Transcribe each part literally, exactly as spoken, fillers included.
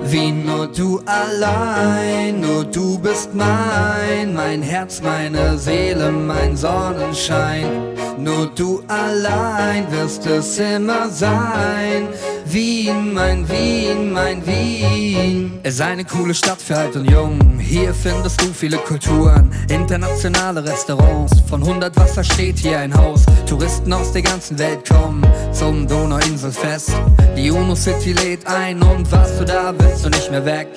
Wien, nur du allein, nur du bist mein, mein Herz, meine Seele, mein Sonnenschein. Nur du allein wirst es immer sein. Wien, mein Wien, mein Wien. Es ist eine coole Stadt für alt und jung. Hier findest du viele Kulturen, internationale Restaurants. Von hundert Wasser steht hier ein Haus. Touristen aus der ganzen Welt kommen zum Donauinselfest. Die UNO City lädt ein und warst du da, willst du nicht mehr weg.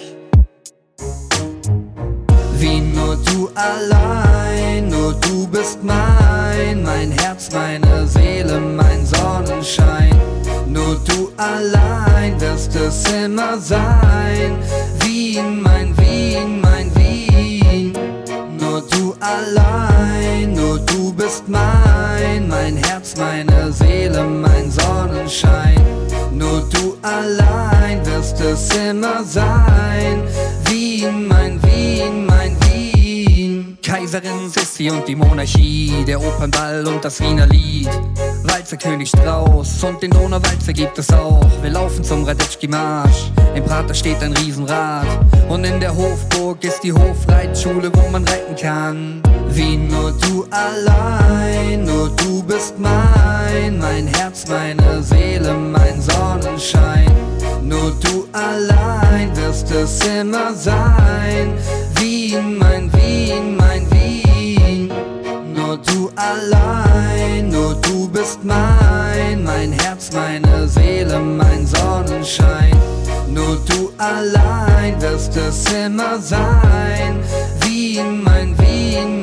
Wien, nur du allein, nur du bist mein, mein Herz, meine Seele, mein Sonnenschein. Nur du allein wirst es immer sein. Wien, mein Wien, mein Wien. Nur du allein, nur du bist mein, mein Herz, meine Seele, mein Sonnenschein. Nur du allein wirst es immer sein. Wien, mein Wien, mein Wien. Kaiserin Sissi und die Monarchie, der Opernball und das Wiener Lied. Walzerkönig Strauß und den Donauwalzer gibt es auch. Wir laufen zum Radetzky-Marsch, im Prater steht ein Riesenrad. Und in der Hofburg ist die Hofreitschule, wo man reiten kann. Wien, nur du allein, nur du bist mein, mein Herz, meine Seele, mein Sonnenschein. Nur du allein wirst es immer sein. Wien, mein Wien, mein Wien. Nur du allein, nur du bist mein, mein Herz, meine Seele, mein Sonnenschein. Nur du allein wirst es immer sein. Wien, mein Wien,